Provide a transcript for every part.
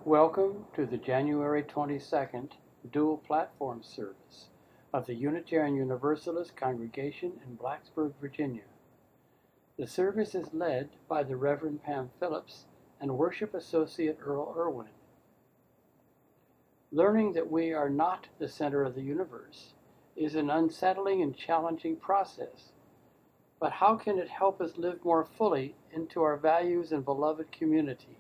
Welcome to the January 22nd dual platform service of the Unitarian Universalist Congregation in Blacksburg, Virginia. The service is led by the Reverend Pam Phillips and Worship Associate Earl Irwin. Learning that we are not the center of the universe is an unsettling and challenging process, but how can it help us live more fully into our values and beloved community?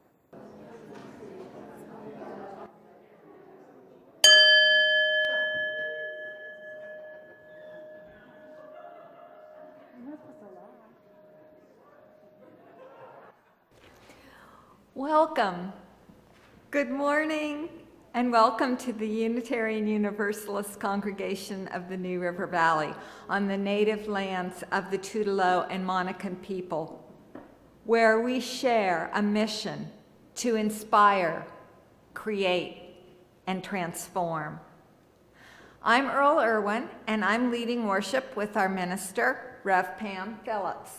Welcome. Good morning and welcome to the Unitarian Universalist Congregation of the New River Valley on the native lands of the Tutelo and Monacan people, where we share a mission to inspire, create, and transform. I'm Earl Irwin, and I'm leading worship with our minister, Rev. Pam Phillips.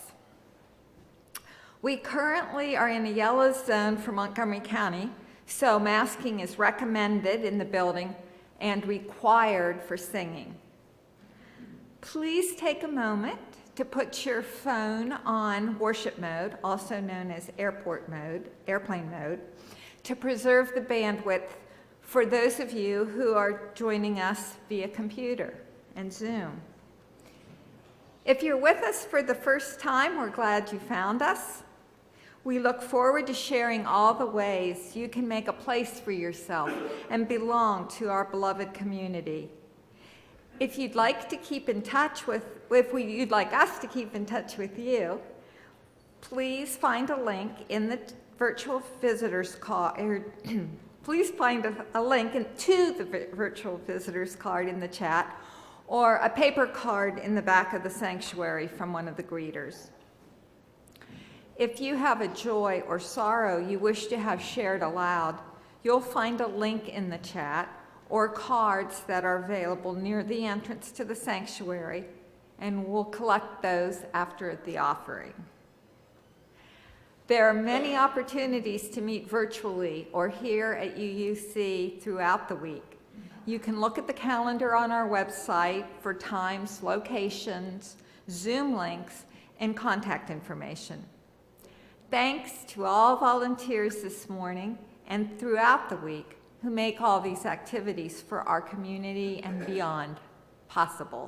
We currently are in a yellow zone for Montgomery County, so masking is recommended in the building and required for singing. Please take a moment to put your phone on worship mode, also known as airplane mode, to preserve the bandwidth for those of you who are joining us via computer and Zoom. If you're with us for the first time, we're glad you found us. We look forward to sharing all the ways you can make a place for yourself and belong to our beloved community. If you'd like to keep in touch with, you'd like us to keep in touch with you, please find a link in the virtual visitors card. Please find a link to the virtual visitors card in the chat, or a paper card in the back of the sanctuary from one of the greeters. If you have a joy or sorrow you wish to have shared aloud, you'll find a link in the chat or cards that are available near the entrance to the sanctuary, and we'll collect those after the offering. There are many opportunities to meet virtually or here at UUC throughout the week. You can look at the calendar on our website for times, locations, Zoom links, and contact information. Thanks to all volunteers this morning and throughout the week who make all these activities for our community and beyond possible.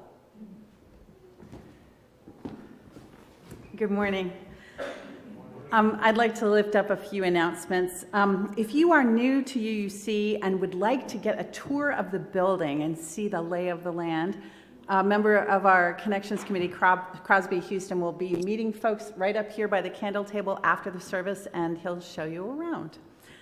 Good morning. I'd like to lift up a few announcements. If you are new to UUC and would like to get a tour of the building and see the lay of the land, a member of our Connections Committee, Crosby Houston, will be meeting folks right up here by the candle table after the service, and he'll show you around.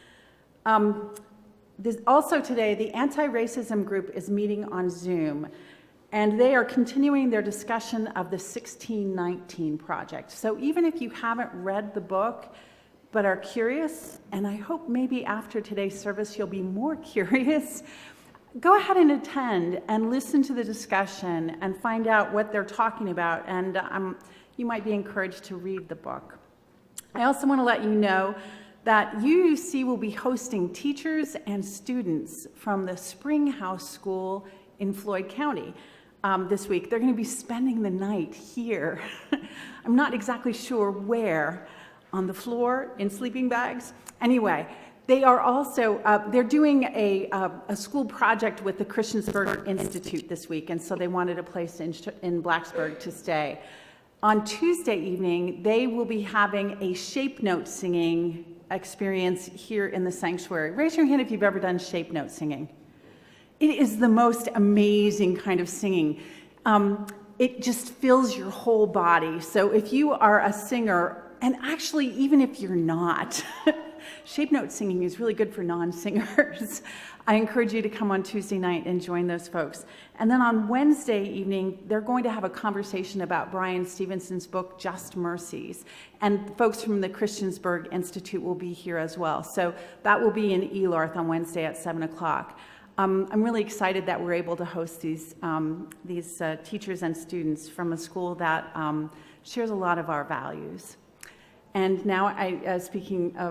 Also today, the Anti-Racism Group is meeting on Zoom, and they are continuing their discussion of the 1619 Project. So even if you haven't read the book, but are curious, and I hope maybe after today's service you'll be more curious, go ahead and attend and listen to the discussion and find out what they're talking about, and you might be encouraged to read the book. I also want to let you know that UUC will be hosting teachers and students from the Springhouse School in Floyd County this week. They're going to be spending the night here. I'm not exactly sure where, on the floor, in sleeping bags. Anyway, they are also, they're doing a school project with the Christiansburg Institute this week, and so they wanted a place in Blacksburg to stay. On Tuesday evening, they will be having a shape note singing experience here in the sanctuary. Raise your hand if you've ever done shape note singing. It is the most amazing kind of singing. It just fills your whole body. So if you are a singer, and actually even if you're not, shape note singing is really good for non-singers. I encourage you to come on Tuesday night and join those folks. And then on Wednesday evening, they're going to have a conversation about Brian Stevenson's book, Just Mercies. And folks from the Christiansburg Institute will be here as well. So that will be in Elarth on Wednesday at 7 o'clock. I'm really excited that we're able to host these teachers and students from a school that shares a lot of our values. And now, speaking of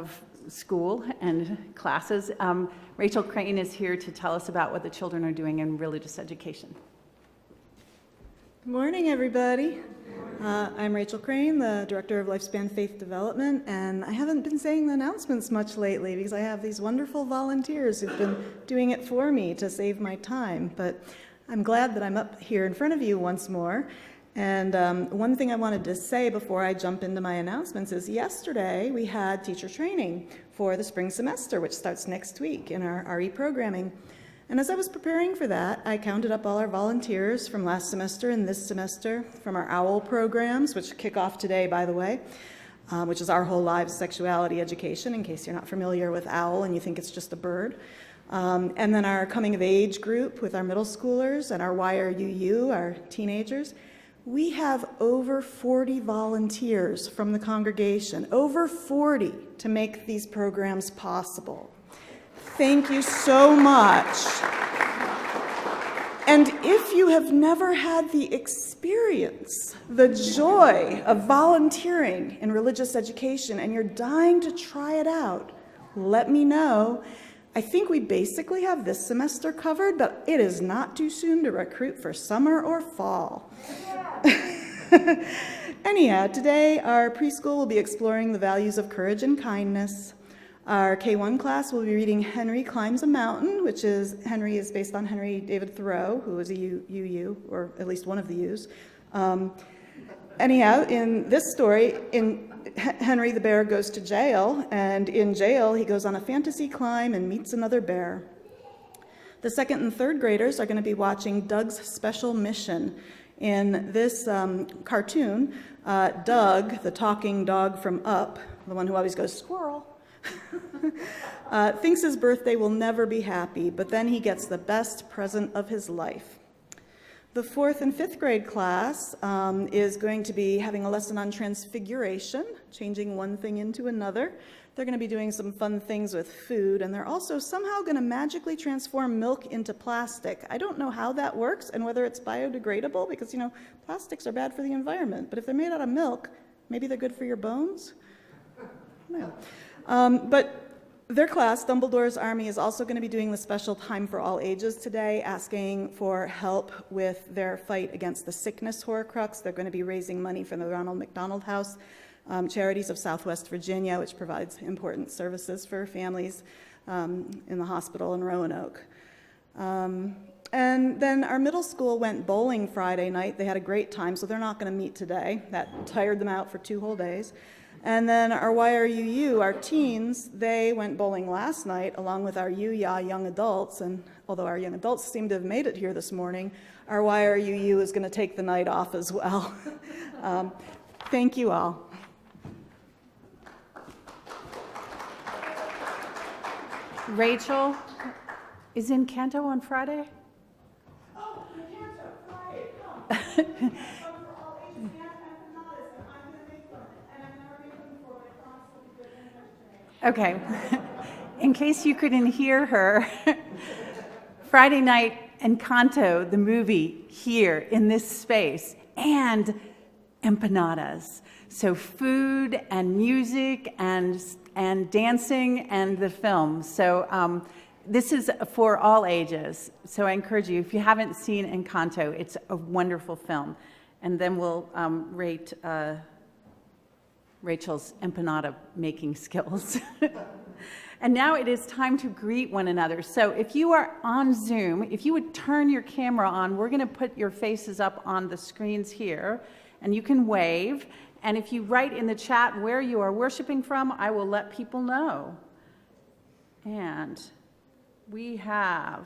school and classes. Rachel Crane is here to tell us about what the children are doing in religious education. Good morning, everybody. I'm Rachel Crane, the Director of Lifespan Faith Development, and I haven't been saying the announcements much lately because I have these wonderful volunteers who've been doing it for me to save my time, but I'm glad that I'm up here in front of you once more. And one thing I wanted to say before I jump into my announcements is yesterday we had teacher training for the spring semester, which starts next week in our RE programming. And as I was preparing for that, I counted up all our volunteers from last semester and this semester from our OWL programs, which kick off today, by the way, which is Our Whole Lives Sexuality Education, in case you're not familiar with OWL and you think it's just a bird. And then our coming of age group with our middle schoolers and our YRUU, our teenagers. We have over 40 volunteers from the congregation, over 40, to make these programs possible. Thank you so much. And if you have never had the experience, the joy of volunteering in religious education, and you're dying to try it out, let me know. I think we basically have this semester covered, but it is not too soon to recruit for summer or fall. Anyhow, today our preschool will be exploring the values of courage and kindness. Our K1 class will be reading Henry Climbs a Mountain, which is, Henry is based on Henry David Thoreau, who was a UU, or at least one of the U's. Anyhow, in this story, Henry the bear goes to jail, and in jail he goes on a fantasy climb and meets another bear. The second and third graders are going to be watching Doug's Special Mission. In this cartoon, Doug, the talking dog from Up, the one who always goes, squirrel, thinks his birthday will never be happy, but then he gets the best present of his life. The fourth and fifth grade class is going to be having a lesson on transfiguration, changing one thing into another. They're going to be doing some fun things with food, and they're also somehow going to magically transform milk into plastic. I don't know how that works and whether it's biodegradable, because, you know, plastics are bad for the environment, but if they're made out of milk, maybe they're good for your bones? No. But their class, Dumbledore's Army, is also going to be doing the special Time for All Ages today, asking for help with their fight against the sickness Horcrux. They're going to be raising money for the Ronald McDonald House, Charities of Southwest Virginia, which provides important services for families in the hospital in Roanoke. And then our middle school went bowling Friday night. They had a great time, so they're not going to meet today. That tired them out for 2 whole days. And then our YRUU, our teens, they went bowling last night along with our UYA young adults. And although our young adults seem to have made it here this morning, our YRUU is going to take the night off as well. Thank you all. Rachel is in Canto on Friday? Oh, Canto, Friday, come. Okay, in case you couldn't hear her, Friday night Encanto, the movie, here in this space, and empanadas. So food and music and dancing and the film. So this is for all ages. So I encourage you, if you haven't seen Encanto, it's a wonderful film. And then we'll rate Rachel's empanada making skills. And now it is time to greet one another. So if you are on Zoom, if you would turn your camera on, we're going to put your faces up on the screens here, and you can wave. And if you write in the chat where you are worshiping from, I will let people know. And we have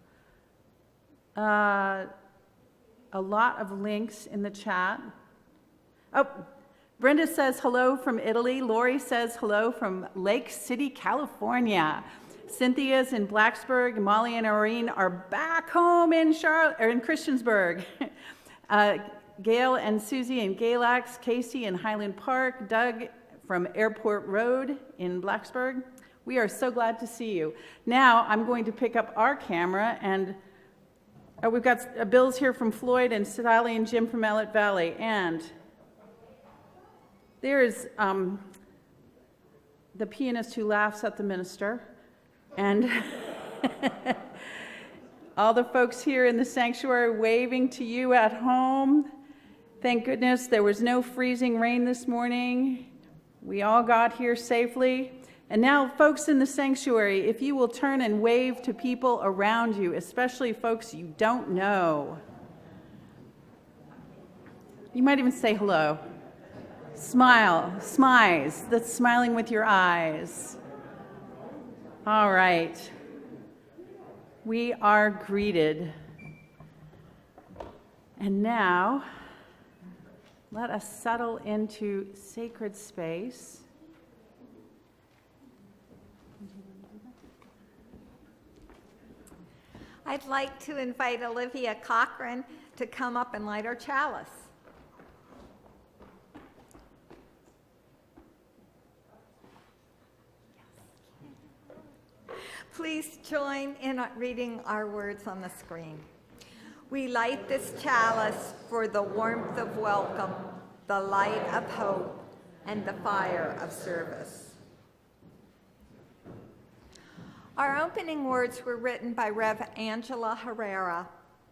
a lot of links in the chat. Oh, Brenda says hello from Italy. Lori says hello from Lake City, California. Cynthia's in Blacksburg. Molly and Irene are back home in Christiansburg. Gail and Susie in Galax. Casey in Highland Park. Doug from Airport Road in Blacksburg. We are so glad to see you. Now I'm going to pick up our camera, and we've got Bill's here from Floyd, and Sally and Jim from Ellett Valley. And there's the pianist who laughs at the minister, and all the folks here in the sanctuary waving to you at home. Thank goodness there was no freezing rain this morning. We all got here safely. And now, folks in the sanctuary, if you will turn and wave to people around you, especially folks you don't know. You might even say hello. Smile, smize, that's smiling with your eyes. All right. We are greeted. And now, let us settle into sacred space. I'd like to invite Olivia Cochran to come up and light our chalice. Please join in reading our words on the screen. We light this chalice for the warmth of welcome, the light of hope, and the fire of service. Our opening words were written by Rev. Angela Herrera.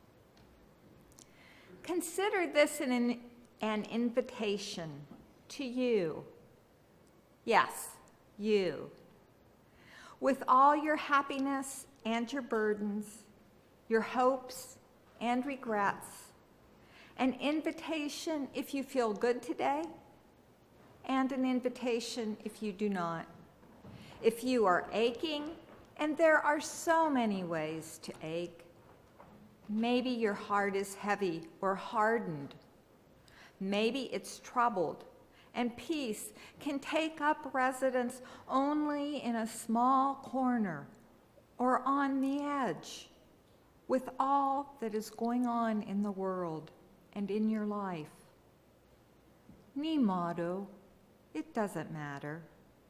Consider this an invitation to you. Yes, you. With all your happiness and your burdens, your hopes and regrets, an invitation if you feel good today, and an invitation if you do not. If you are aching, and there are so many ways to ache. Maybe your heart is heavy or hardened. Maybe it's troubled, and peace can take up residence only in a small corner or on the edge with all that is going on in the world and in your life. Ni modo, it doesn't matter.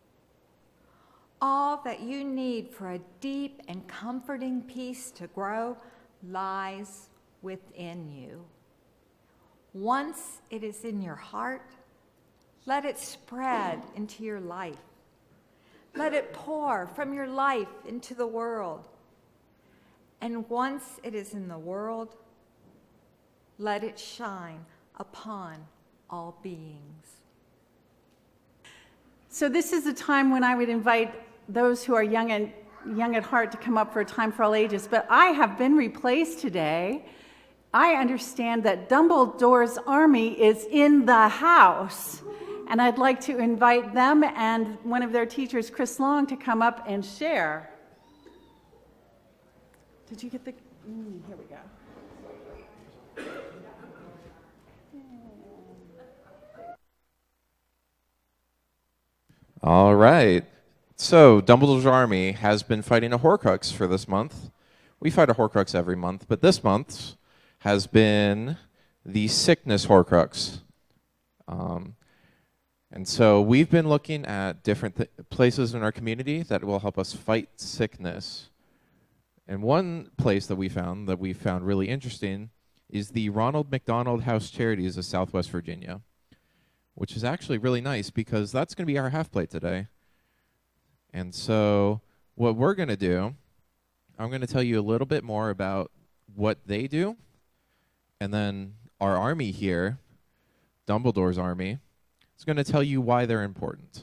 All that you need for a deep and comforting peace to grow lies within you. Once it is in your heart, let it spread into your life. Let it pour from your life into the world. And once it is in the world, let it shine upon all beings. So this is a time when I would invite those who are young at heart to come up for a time for all ages, but I have been replaced today. I understand that Dumbledore's army is in the house, and I'd like to invite them and one of their teachers, Chris Long, to come up and share. Did you get the, here we go. All right. So, Dumbledore's Army has been fighting a Horcrux for this month. We fight a Horcrux every month, but this month has been the sickness Horcrux. And so we've been looking at different places in our community that will help us fight sickness. And one place that we found really interesting is the Ronald McDonald House Charities of Southwest Virginia, which is actually really nice because that's going to be our half plate today. And so what we're going to do, I'm going to tell you a little bit more about what they do, and then our army here, Dumbledore's army, is going to tell you why they're important.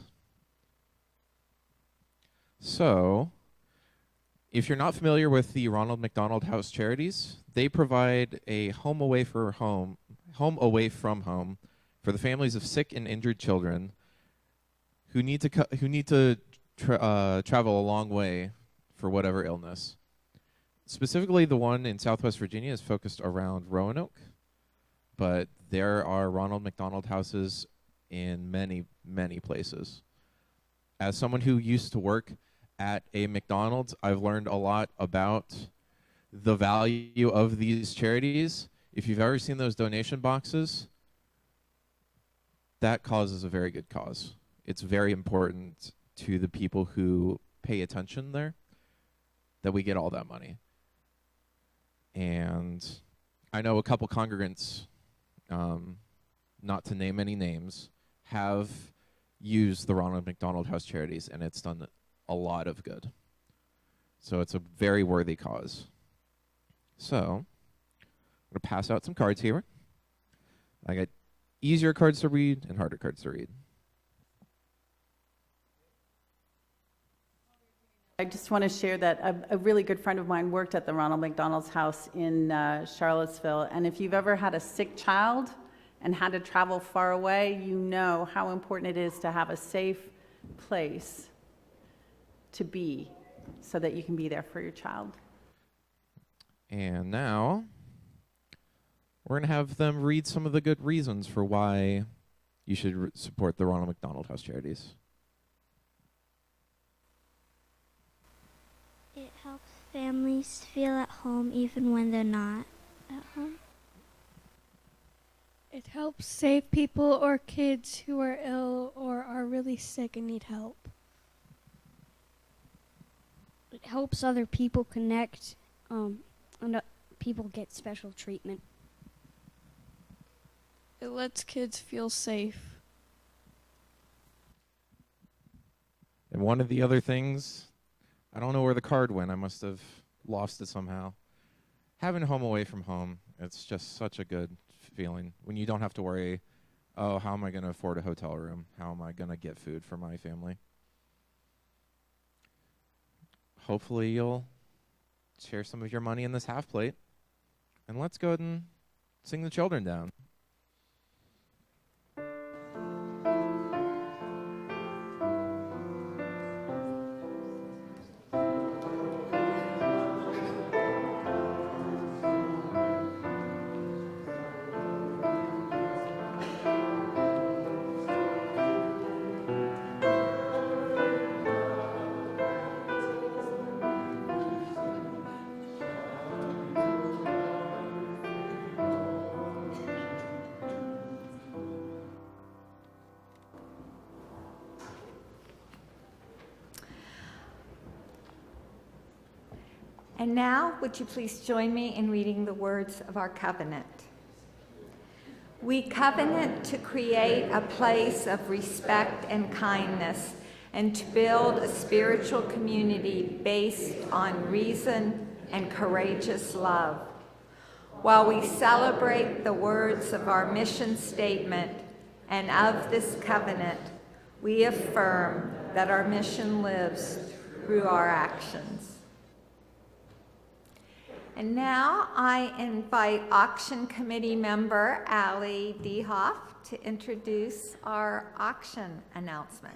So, if you're not familiar with the Ronald McDonald House Charities, they provide a home away from home for the families of sick and injured children who need to travel a long way for whatever illness. Specifically, the one in Southwest Virginia is focused around Roanoke, but there are Ronald McDonald houses in many, many places. As someone who used to work at a McDonald's, I've learned a lot about the value of these charities. If you've ever seen those donation boxes, that cause is a very good cause. It's very important to the people who pay attention there that we get all that money. And I know a couple congregants, not to name any names, have use the Ronald McDonald House Charities, and it's done a lot of good. So it's a very worthy cause. So I'm going to pass out some cards here. I got easier cards to read and harder cards to read. I just want to share that a really good friend of mine worked at the Ronald McDonald's House in Charlottesville, and if you've ever had a sick child and had to travel far away, you know how important it is to have a safe place to be so that you can be there for your child. And now we're going to have them read some of the good reasons for why you should support the Ronald McDonald House Charities. It helps families feel at home even when they're not at home. It helps save people or kids who are ill or are really sick and need help. It helps other people connect, and people get special treatment. It lets kids feel safe. And one of the other things, I don't know where the card went. I must have lost it somehow. Having home away from home, it's just such a good feeling when you don't have to worry, oh, how am I going to afford a hotel room? How am I going to get food for my family? Hopefully you'll share some of your money in this half plate. And let's go ahead and sing the children down. And now, would you please join me in reading the words of our covenant? We covenant to create a place of respect and kindness and to build a spiritual community based on reason and courageous love. While we celebrate the words of our mission statement and of this covenant, we affirm that our mission lives through our actions. And now I invite Auction Committee member Ali Dehoff to introduce our auction announcement.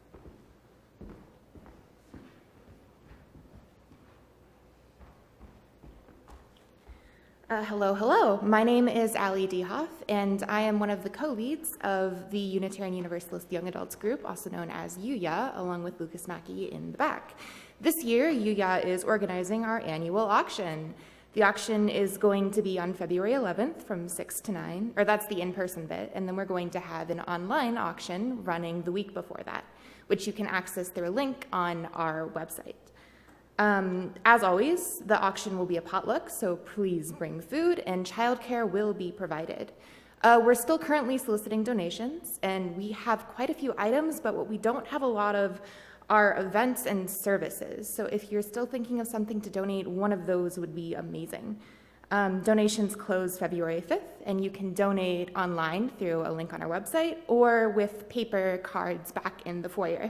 Hello. My name is Ali Dehoff, and I am one of the co-leads of the Unitarian Universalist Young Adults Group, also known as UYA, along with Lucas Mackey in the back. This year, UYA is organizing our annual auction. The auction is going to be on February 11th from 6 to 9, or that's the in-person bit, and then we're going to have an online auction running the week before that, which you can access through a link on our website. As always, the auction will be a potluck, so please bring food, and childcare will be provided. We're still currently soliciting donations, and we have quite a few items, but what we don't have a lot of are events and services. So if you're still thinking of something to donate, one of those would be amazing. Donations close February 5th, and you can donate online through a link on our website or with paper cards back in the foyer.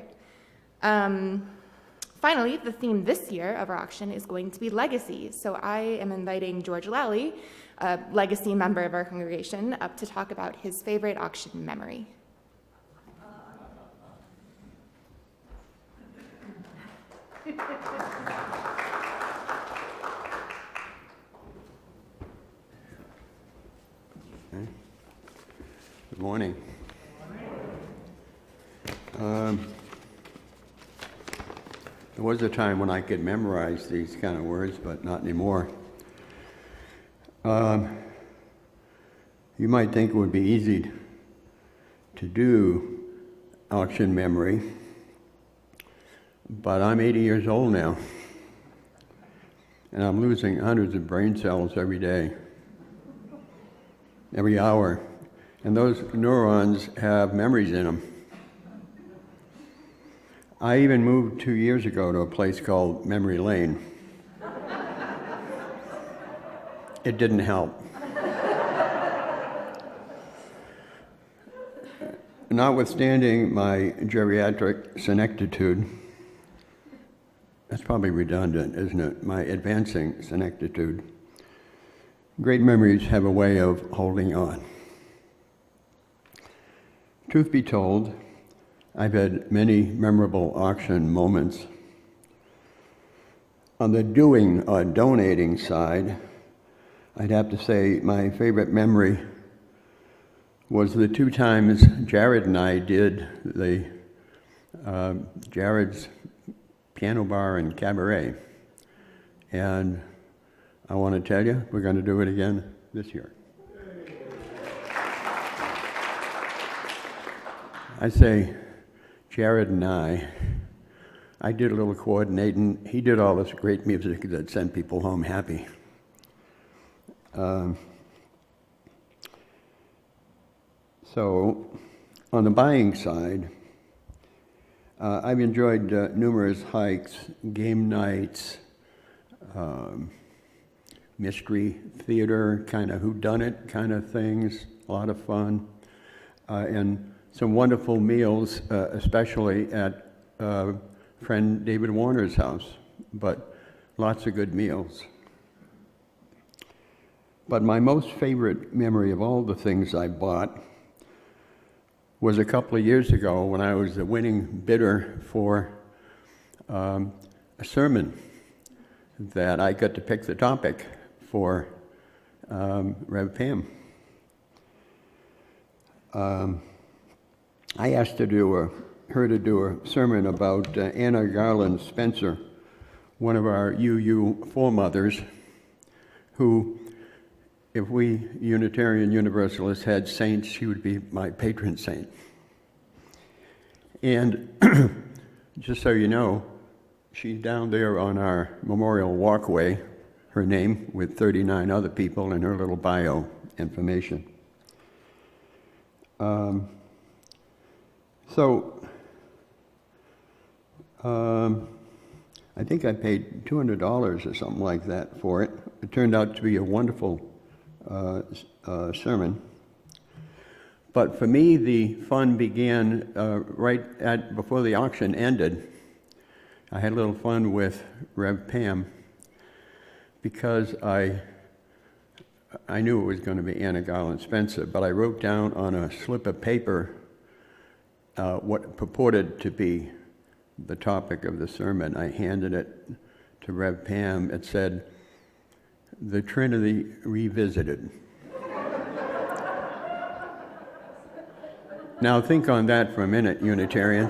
Finally, the theme this year of our auction is going to be legacy. So I am inviting George Lally, a legacy member of our congregation, up to talk about his favorite auction memory. Good morning. There was a time when I could memorize these kind of words, but not anymore. You might think it would be easy to do auction memory, but I'm 80 years old now, and I'm losing hundreds of brain cells every day, every hour, and those neurons have memories in them. I even moved 2 years ago to a place called Memory Lane. It didn't help. Notwithstanding my geriatric senectitude, that's probably redundant, isn't it? My advancing senectitude. Great memories have a way of holding on. Truth be told, I've had many memorable auction moments. On the donating side, I'd have to say my favorite memory was the 2 times Jared and I did the Jared's Piano Bar and Cabaret. And I want to tell you, we're going to do it again this year. I say, Jared and I did a little coordinating. He did all this great music that sent people home happy. So, on the buying side, I've enjoyed numerous hikes, game nights, mystery theater, kind of whodunit kind of things, a lot of fun, and some wonderful meals, especially at friend David Warner's house, but lots of good meals. But my most favorite memory of all the things I bought was a couple of years ago when I was the winning bidder for a sermon that I got to pick the topic for Rev Pam. I asked her to do a sermon about Anna Garland Spencer, one of our UU foremothers, who, if we Unitarian Universalists had saints, she would be my patron saint. And just so you know, she's down there on our memorial walkway, her name with 39 other people and her little bio information. I think I paid $200 or something like that for it. It turned out to be a wonderful sermon. But for me, the fun began before the auction ended. I had a little fun with Rev Pam because I knew it was going to be Anna Garland Spencer, but I wrote down on a slip of paper what purported to be the topic of the sermon. I handed it to Rev Pam. It said, "The Trinity Revisited." Now think on that for a minute, Unitarians.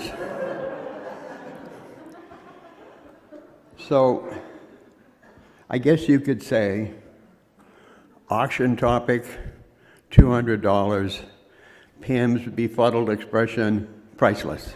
So, I guess you could say, auction topic, $200, Pam's befuddled expression, priceless.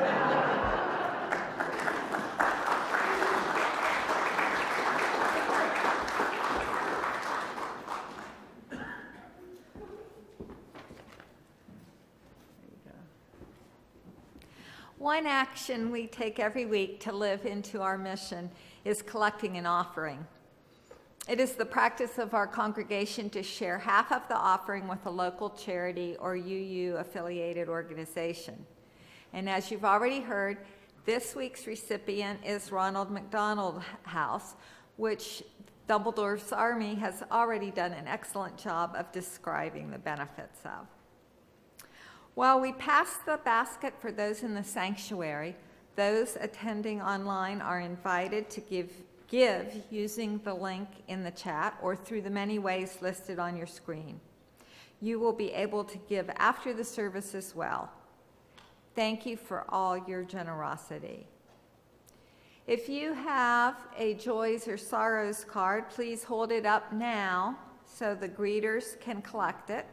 One action we take every week to live into our mission is collecting an offering. It is the practice of our congregation to share half of the offering with a local charity or UU-affiliated organization. And as you've already heard, this week's recipient is Ronald McDonald House, which Dumbledore's Army has already done an excellent job of describing the benefits of. While we pass the basket for those in the sanctuary, those attending online are invited to give using the link in the chat or through the many ways listed on your screen. You will be able to give after the service as well. Thank you for all your generosity. If you have a Joys or Sorrows card, please hold it up now so the greeters can collect it.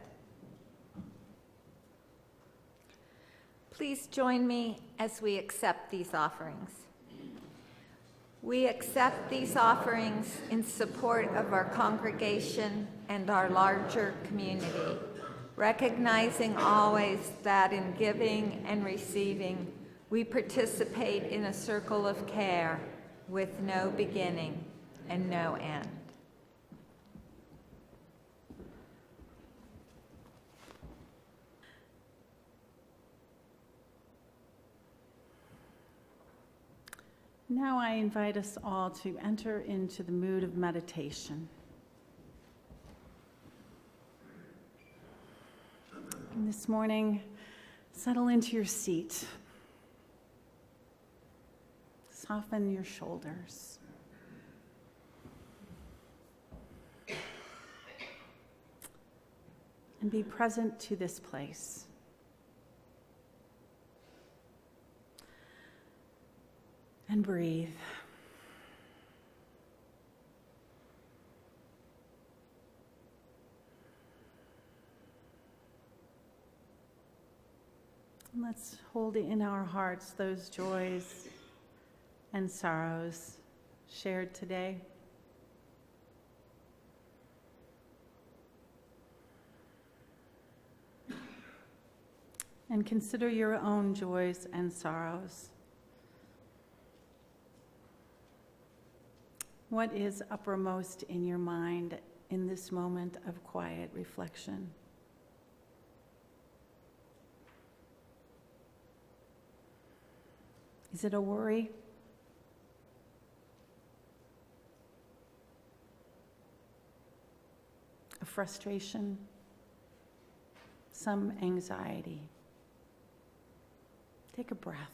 Please join me as we accept these offerings. We accept these offerings in support of our congregation and our larger community, recognizing always that in giving and receiving, We participate in a circle of care with no beginning and no end. Now I invite us all to enter into the mood of meditation. And this morning, settle into your seat. Soften your shoulders. And be present to this place. And breathe. And let's hold in our hearts those joys and sorrows shared today. And consider your own joys and sorrows. What is uppermost in your mind in this moment of quiet reflection? Is it a worry? A frustration? Some anxiety? Take a breath.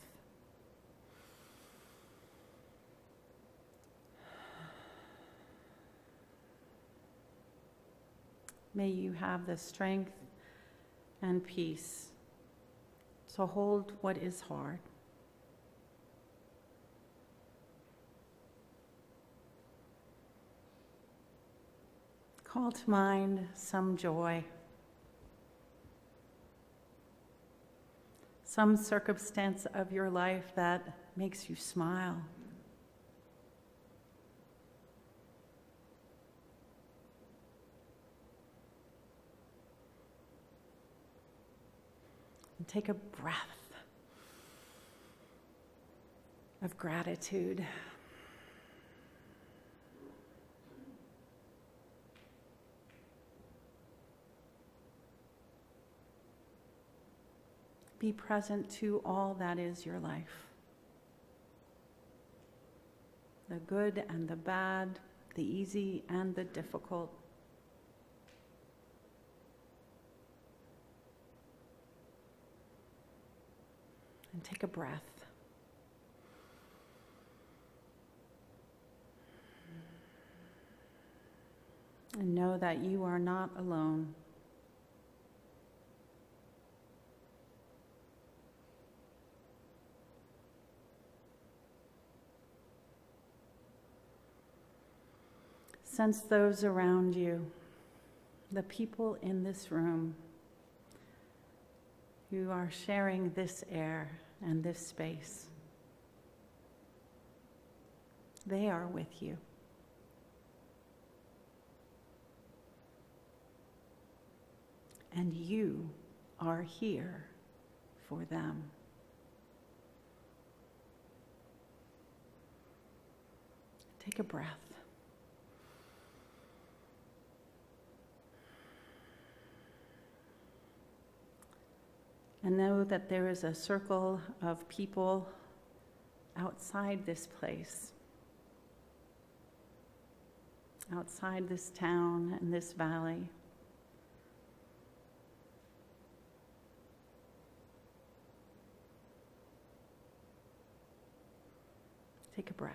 May you have the strength and peace to hold what is hard. Call to mind some joy, some circumstance of your life that makes you smile. And take a breath of gratitude. Be present to all that is your life. The good and the bad, the easy and the difficult. And take a breath. And know that you are not alone. Sense those around you, the people in this room who are sharing this air and this space. They are with you. And you are here for them. Take a breath. And know that there is a circle of people outside this place, outside this town and this valley. Take a breath.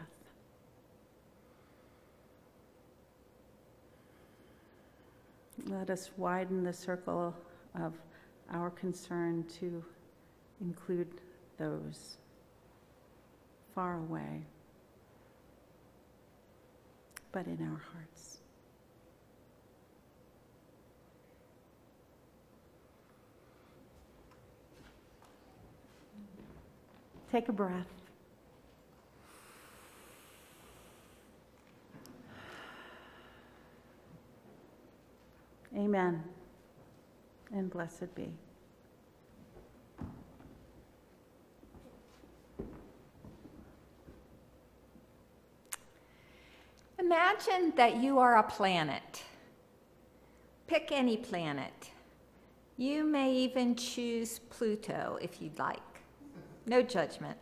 Let us widen the circle of our concern to include those far away, but in our hearts. Take a breath. Amen. And blessed be. Imagine that you are a planet. Pick any planet. You may even choose Pluto if you'd like. No judgment.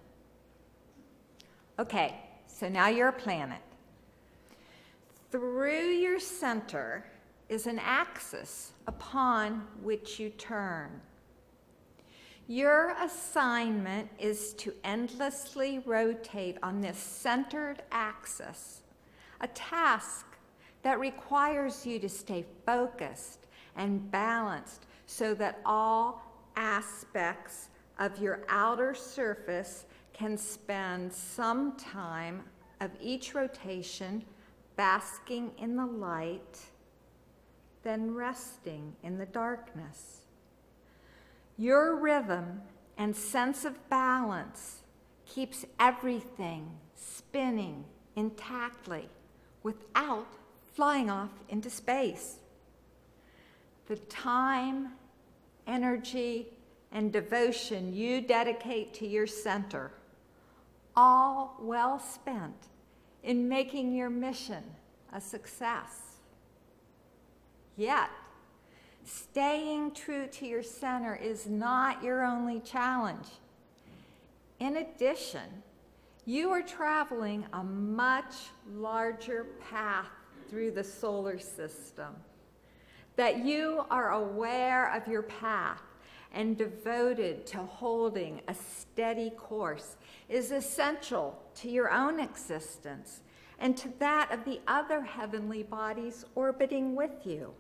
Okay, so now you're a planet. Through your center is an axis upon which you turn. Your assignment is to endlessly rotate on this centered axis, a task that requires you to stay focused and balanced so that all aspects of your outer surface can spend some time of each rotation basking in the light, then resting in the darkness. Your rhythm and sense of balance keeps everything spinning intactly without flying off into space. The time, energy, and devotion you dedicate to your center, all well spent in making your mission a success. Yet, staying true to your center is not your only challenge. In addition, you are traveling a much larger path through the solar system. That you are aware of your path and devoted to holding a steady course is essential to your own existence and to that of the other heavenly bodies orbiting with you.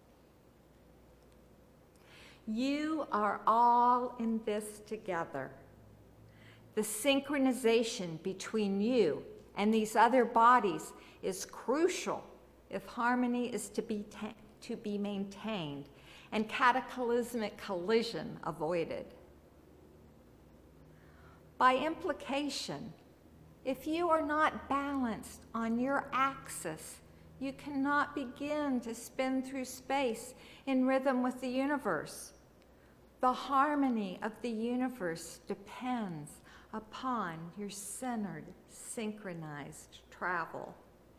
You are all in this together. The synchronization between you and these other bodies is crucial if harmony is to be maintained and cataclysmic collision avoided. By implication, if you are not balanced on your axis, you cannot begin to spin through space in rhythm with the universe. The harmony of the universe depends upon your centered, synchronized travel.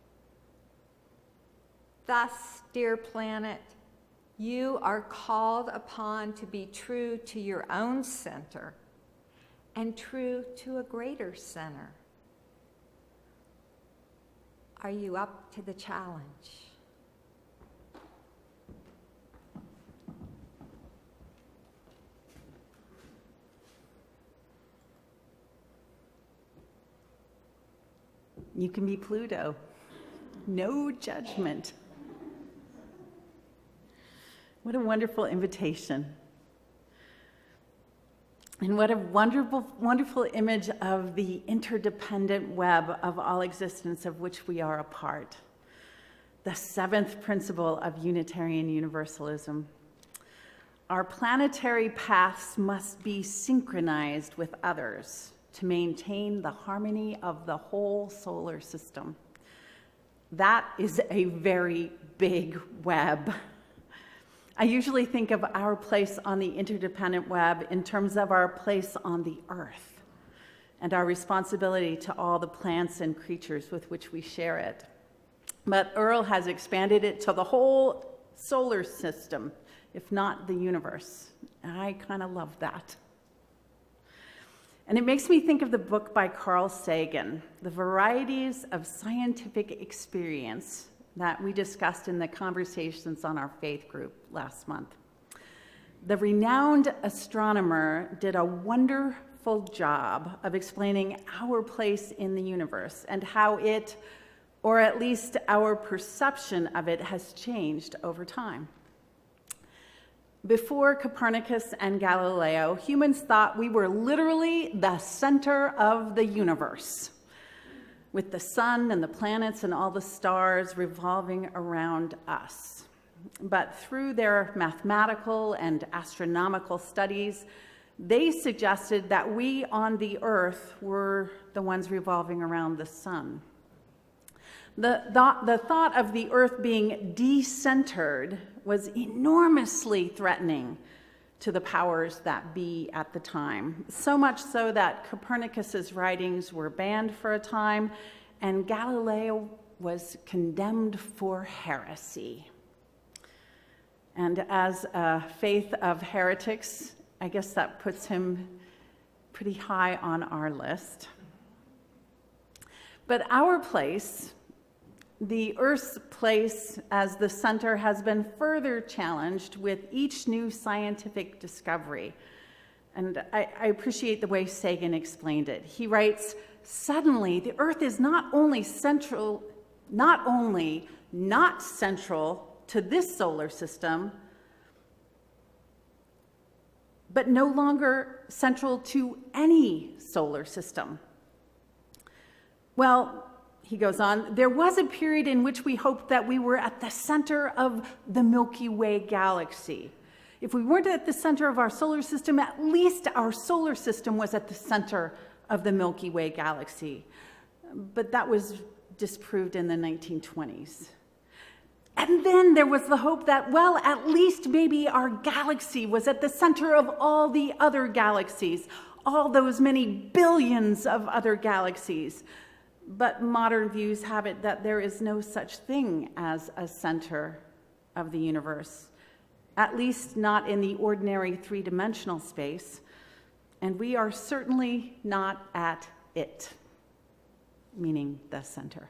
Thus, dear planet, you are called upon to be true to your own center and true to a greater center. Are you up to the challenge? You can be Pluto. No judgment. What a wonderful invitation. And what a wonderful, wonderful image of the interdependent web of all existence of which we are a part. The seventh principle of Unitarian Universalism. Our planetary paths must be synchronized with others to maintain the harmony of the whole solar system. That is a very big web. I usually think of our place on the interdependent web in terms of our place on the earth and our responsibility to all the plants and creatures with which we share it. But Earl has expanded it to the whole solar system, if not the universe. And I kind of love that. And it makes me think of the book by Carl Sagan, The Varieties of Scientific Experience, that we discussed in the conversations on our faith group last month. The renowned astronomer did a wonderful job of explaining our place in the universe and how it, or at least our perception of it, has changed over time. Before Copernicus and Galileo, humans thought we were literally the center of the universe, with the sun and the planets and all the stars revolving around us. But through their mathematical and astronomical studies, they suggested that we on the earth were the ones revolving around the sun. The thought of the earth being decentered was enormously threatening to the powers that be at the time. So much so that Copernicus's writings were banned for a time, and Galileo was condemned for heresy. And as a faith of heretics, I guess that puts him pretty high on our list. But our place, the Earth's place as the center, has been further challenged with each new scientific discovery. And I appreciate the way Sagan explained it. He writes, suddenly the Earth is not only not central to this solar system, but no longer central to any solar system. Well, he goes on, there was a period in which we hoped that we were at the center of the Milky Way galaxy. If we weren't at the center of our solar system, at least our solar system was at the center of the Milky Way galaxy. But that was disproved in the 1920s. And then there was the hope that, well, at least maybe our galaxy was at the center of all the other galaxies, all those many billions of other galaxies. But modern views have it that there is no such thing as a center of the universe, at least not in the ordinary three-dimensional space, and we are certainly not at it, meaning the center.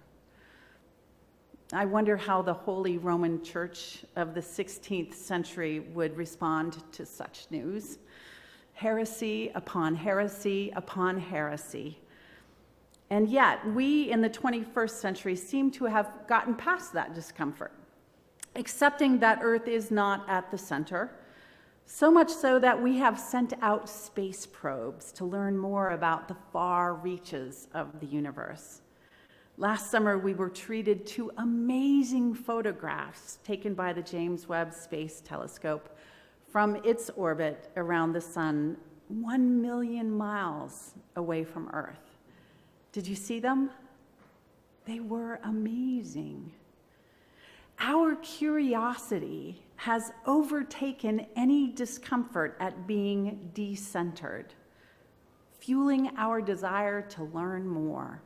I wonder how the Holy Roman Church of the 16th century would respond to such news. Heresy upon heresy upon heresy. And yet, we in the 21st century seem to have gotten past that discomfort, accepting that Earth is not at the center, so much so that we have sent out space probes to learn more about the far reaches of the universe. Last summer, we were treated to amazing photographs taken by the James Webb Space Telescope from its orbit around the sun 1 million miles away from Earth. Did you see them? They were amazing. Our curiosity has overtaken any discomfort at being decentered, fueling our desire to learn more.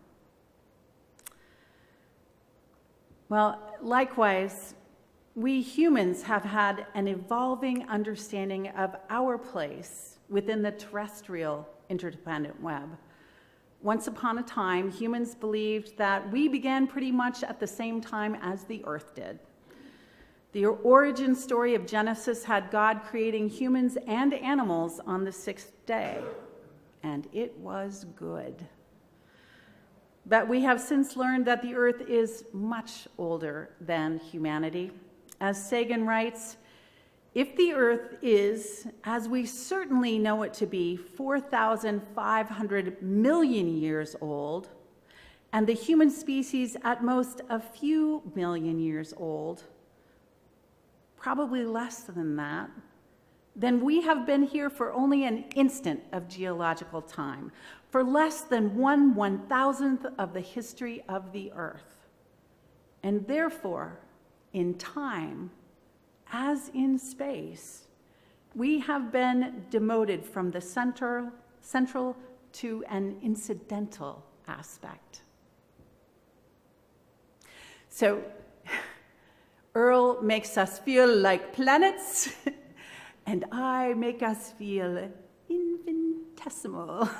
Well, likewise, we humans have had an evolving understanding of our place within the terrestrial interdependent web. Once upon a time, humans believed that we began pretty much at the same time as the Earth did. The origin story of Genesis had God creating humans and animals on the sixth day, and it was good. But we have since learned that the Earth is much older than humanity. As Sagan writes, if the Earth is, as we certainly know it to be, 4,500 million years old, and the human species at most a few million years old, probably less than that, then we have been here for only an instant of geological time, for less than 1/1000th of the history of the Earth. And therefore, in time, as in space, we have been demoted from the central to an incidental aspect. So, Earl makes us feel like planets, and I make us feel infinitesimal.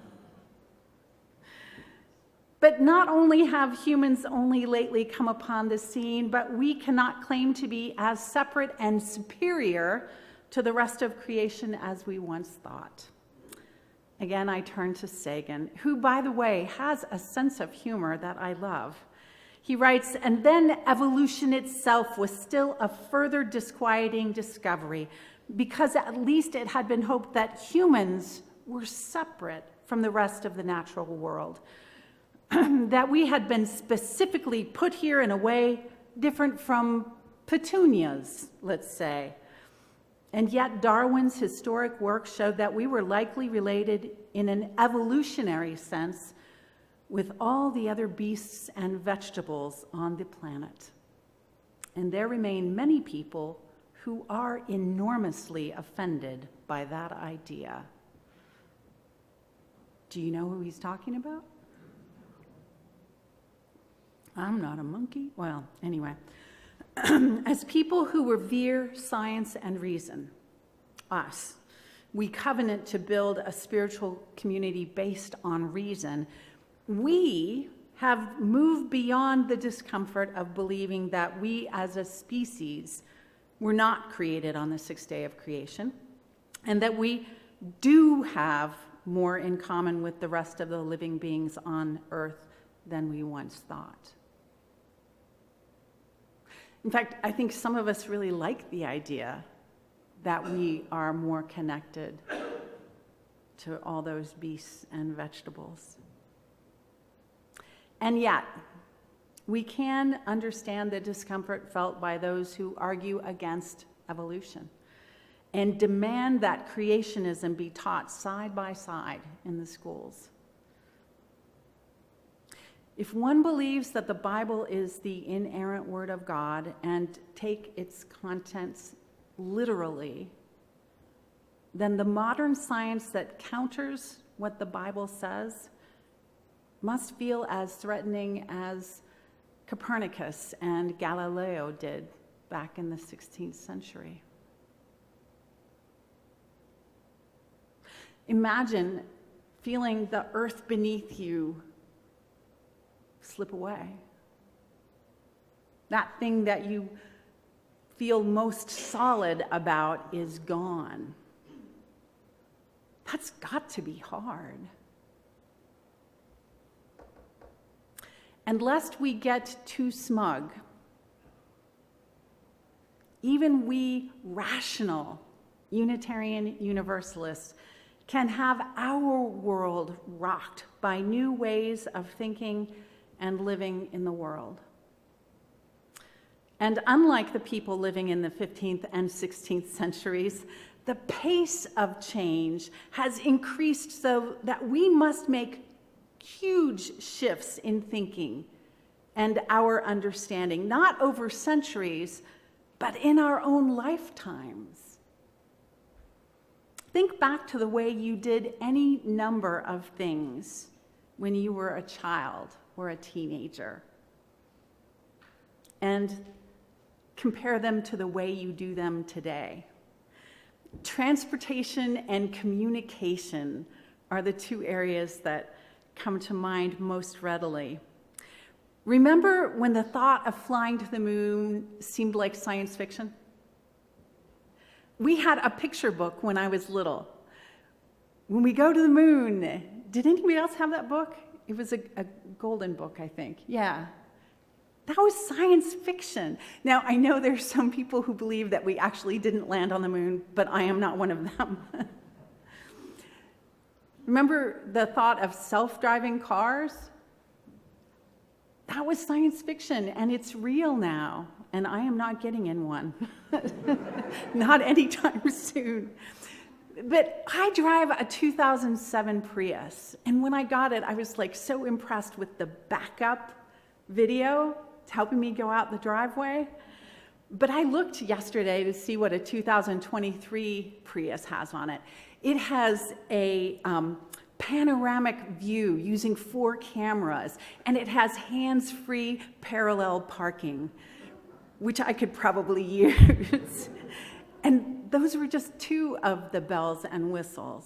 But not only have humans only lately come upon the scene, but we cannot claim to be as separate and superior to the rest of creation as we once thought. Again, I turn to Sagan, who, by the way, has a sense of humor that I love. He writes, and then evolution itself was still a further disquieting discovery, because at least it had been hoped that humans were separate from the rest of the natural world. That we had been specifically put here in a way different from petunias, let's say. And yet Darwin's historic work showed that we were likely related in an evolutionary sense with all the other beasts and vegetables on the planet. And there remain many people who are enormously offended by that idea. Do you know who he's talking about? I'm not a monkey. Well, anyway. As people who revere science and reason, us, we covenant to build a spiritual community based on reason. We have moved beyond the discomfort of believing that we as a species were not created on the sixth day of creation, and that we do have more in common with the rest of the living beings on earth than we once thought. In fact, I think some of us really like the idea that we are more connected to all those beasts and vegetables. And yet, we can understand the discomfort felt by those who argue against evolution and demand that creationism be taught side by side in the schools. If one believes that the Bible is the inerrant word of God and take its contents literally, then the modern science that counters what the Bible says must feel as threatening as Copernicus and Galileo did back in the 16th century. Imagine feeling the earth beneath you slip away. That thing that you feel most solid about is gone. That's got to be hard. And lest we get too smug, even we rational Unitarian Universalists can have our world rocked by new ways of thinking and living in the world. And unlike the people living in the 15th and 16th centuries, the pace of change has increased so that we must make huge shifts in thinking and our understanding, not over centuries, but in our own lifetimes. Think back to the way you did any number of things when you were a child or a teenager, and compare them to the way you do them today. Transportation and communication are the two areas that come to mind most readily. Remember when the thought of flying to the moon seemed like science fiction? We had a picture book when I was little. When we go to the moon, did anybody else have that book? It was a golden book, I think. Yeah. That was science fiction. Now, I know there's some people who believe that we actually didn't land on the moon, but I am not one of them. Remember the thought of self-driving cars? That was science fiction, and it's real now, and I am not getting in one. Not anytime soon. But I drive a 2007 Prius, and when I got it, I was like so impressed with the backup video. It's helping me go out the driveway. But I looked yesterday to see what a 2023 Prius has on it. It has a panoramic view using 4 cameras, and it has hands-free parallel parking, which I could probably use. And those were just 2 of the bells and whistles.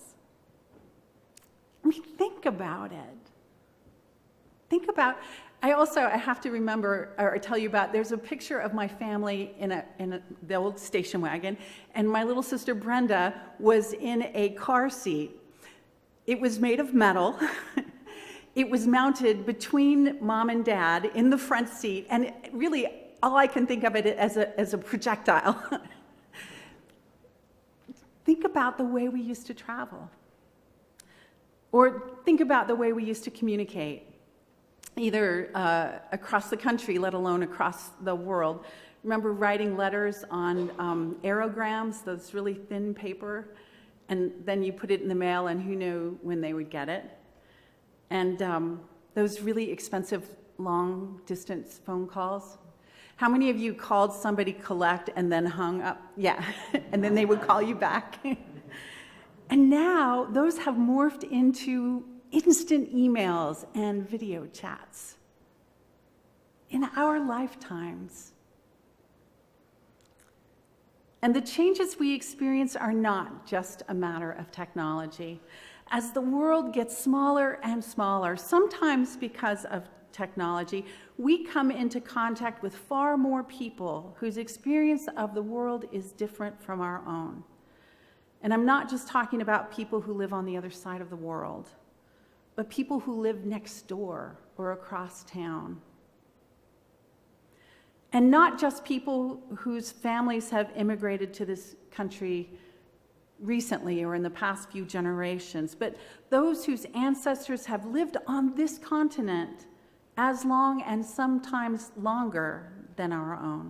I mean, think about it. Think about, I have to remember or tell you about, there's a picture of my family in the old station wagon, and my little sister Brenda was in a car seat. It was made of metal. It was mounted between mom and dad in the front seat, and really all I can think of it as a projectile. Think about the way we used to travel. Or think about the way we used to communicate, either across the country, let alone across the world. Remember writing letters on aerograms, those really thin paper, and then you put it in the mail and who knew when they would get it? And those really expensive long distance phone calls. How many of you called somebody collect and then hung up? Yeah, and then they would call you back. And now those have morphed into instant emails and video chats. in our lifetimes. And the changes we experience are not just a matter of technology. As the world gets smaller and smaller, sometimes because of technology, we come into contact with far more people whose experience of the world is different from our own. And I'm not just talking about people who live on the other side of the world, but people who live next door or across town. And not just people whose families have immigrated to this country recently or in the past few generations, but those whose ancestors have lived on this continent as long and sometimes longer than our own.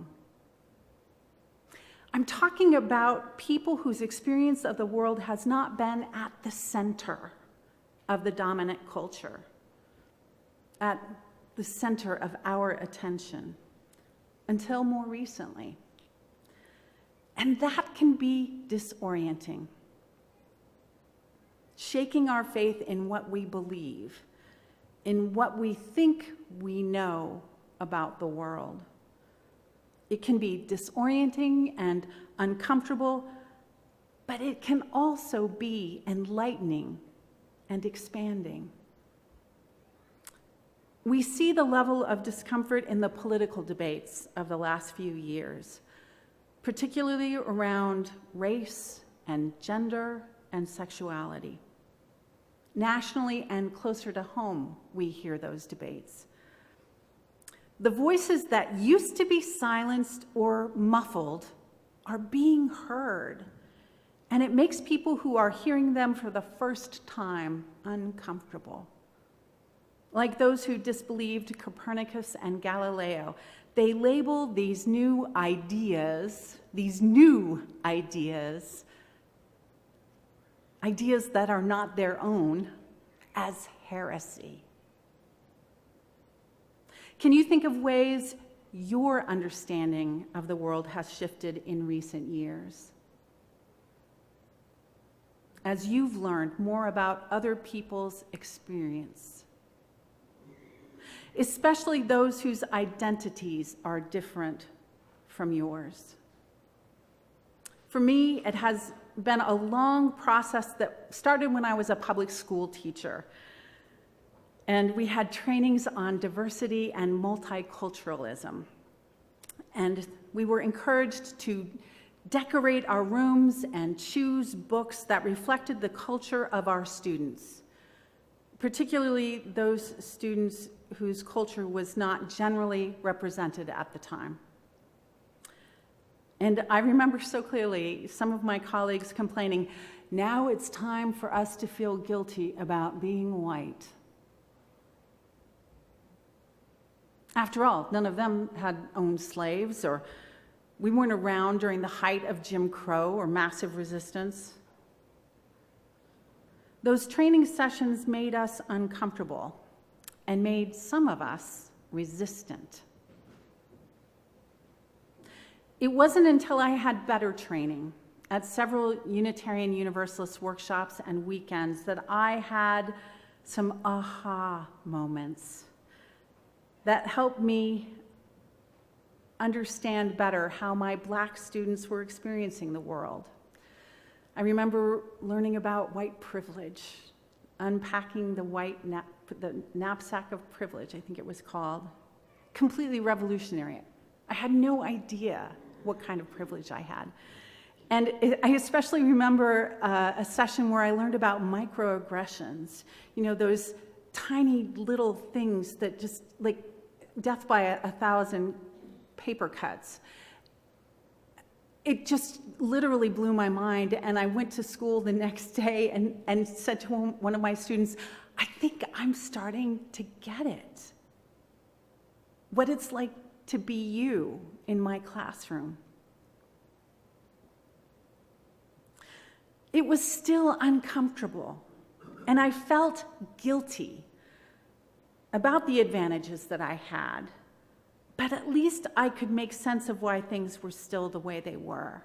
I'm talking about people whose experience of the world has not been at the center of the dominant culture, at the center of our attention, until more recently. And that can be disorienting, shaking our faith in what we believe, in what we think we know about the world. It can be disorienting and uncomfortable, but it can also be enlightening and expanding. We see the level of discomfort in the political debates of the last few years, particularly around race and gender and sexuality. Nationally and closer to home, we hear those debates. The voices that used to be silenced or muffled are being heard, and it makes people who are hearing them for the first time uncomfortable. Like those who disbelieved Copernicus and Galileo, they label these new ideas that are not their own, as heresy. Can you think of ways your understanding of the world has shifted in recent years? As you've learned more about other people's experience, especially those whose identities are different from yours. For me, it has been a long process that started when I was a public school teacher. And we had trainings on diversity and multiculturalism. And we were encouraged to decorate our rooms and choose books that reflected the culture of our students, particularly those students whose culture was not generally represented at the time. And I remember so clearly some of my colleagues complaining, now it's time for us to feel guilty about being white. After all, none of them had owned slaves, or we weren't around during the height of Jim Crow or massive resistance. Those training sessions made us uncomfortable and made some of us resistant. It wasn't until I had better training at several Unitarian Universalist workshops and weekends that I had some aha moments that helped me understand better how my Black students were experiencing the world. I remember learning about white privilege, unpacking the knapsack of privilege, I think it was called. Completely revolutionary. I had no idea what kind of privilege I had. And I especially remember a session where I learned about microaggressions, you know, those tiny little things that just, like death by 1,000 paper cuts. It just literally blew my mind, and I went to school the next day and said to one of my students, I think I'm starting to get it. What it's like to be you in my classroom. It was still uncomfortable, and I felt guilty about the advantages that I had, but at least I could make sense of why things were still the way they were.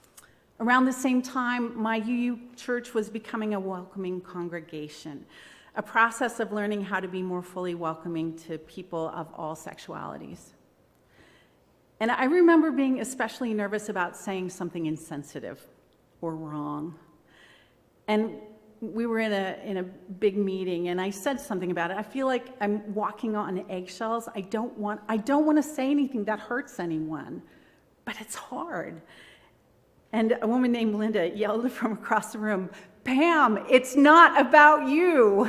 Around the same time, my UU church was becoming a welcoming congregation, a process of learning how to be more fully welcoming to people of all sexualities. And I remember being especially nervous about saying something insensitive or wrong. And we were in a big meeting, and I said something about it. I feel like I'm walking on eggshells. I don't want to say anything that hurts anyone, but it's hard. And a woman named Linda yelled from across the room, "Pam, it's not about you."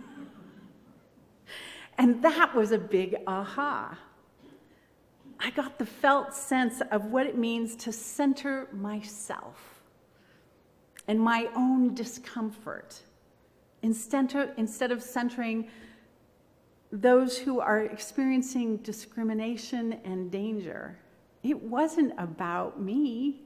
And that was a big aha. I got the felt sense of what it means to center myself and my own discomfort instead of centering those who are experiencing discrimination and danger. It wasn't about me.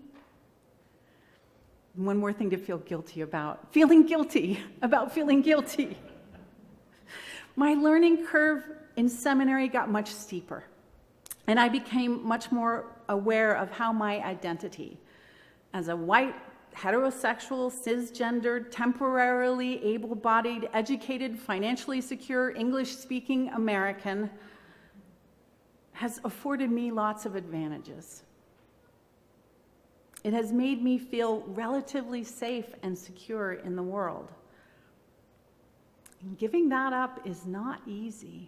One more thing to feel guilty about. Feeling guilty about feeling guilty. My learning curve in seminary got much steeper, and I became much more aware of how my identity as a white, heterosexual, cisgendered, temporarily able-bodied, educated, financially secure, English-speaking American has afforded me lots of advantages. It has made me feel relatively safe and secure in the world. And giving that up is not easy.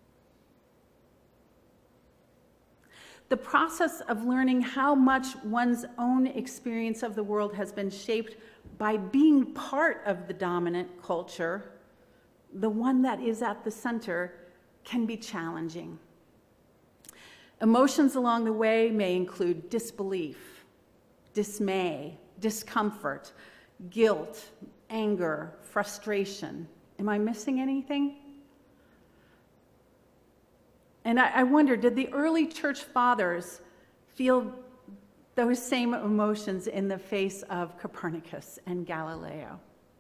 The process of learning how much one's own experience of the world has been shaped by being part of the dominant culture, the one that is at the center, can be challenging. Emotions along the way may include disbelief, dismay, discomfort, guilt, anger, frustration. Am I missing anything? And I wonder, did the early church fathers feel those same emotions in the face of Copernicus and Galileo?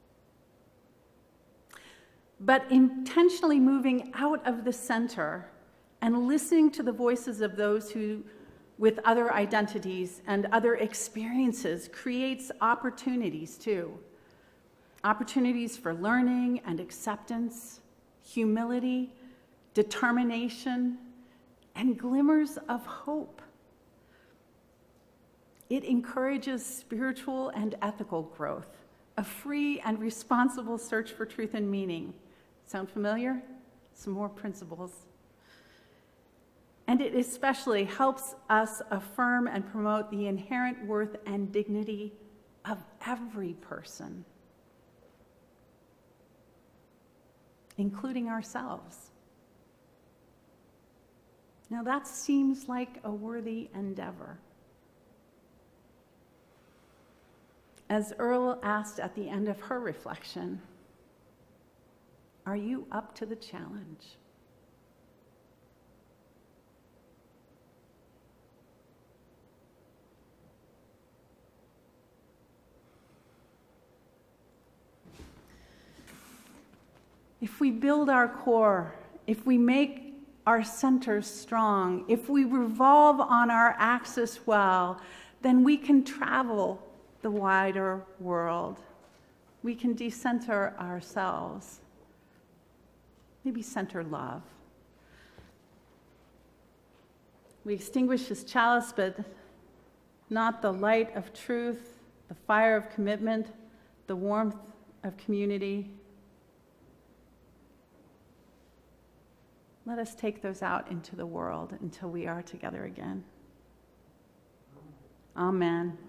But intentionally moving out of the center and listening to the voices of those who, with other identities and other experiences, creates opportunities too. Opportunities for learning and acceptance, humility, determination, and glimmers of hope. It encourages spiritual and ethical growth, a free and responsible search for truth and meaning. Sound familiar? Some more principles. And it especially helps us affirm and promote the inherent worth and dignity of every person, including ourselves. Now that seems like a worthy endeavor. As Earl asked at the end of her reflection, are you up to the challenge? If we build our core, if we make our centers strong, if we revolve on our axis well, then we can travel the wider world. We can decenter ourselves. Maybe center love. We extinguish this chalice, but not the light of truth, the fire of commitment, the warmth of community. Let us take those out into the world until we are together again. Amen.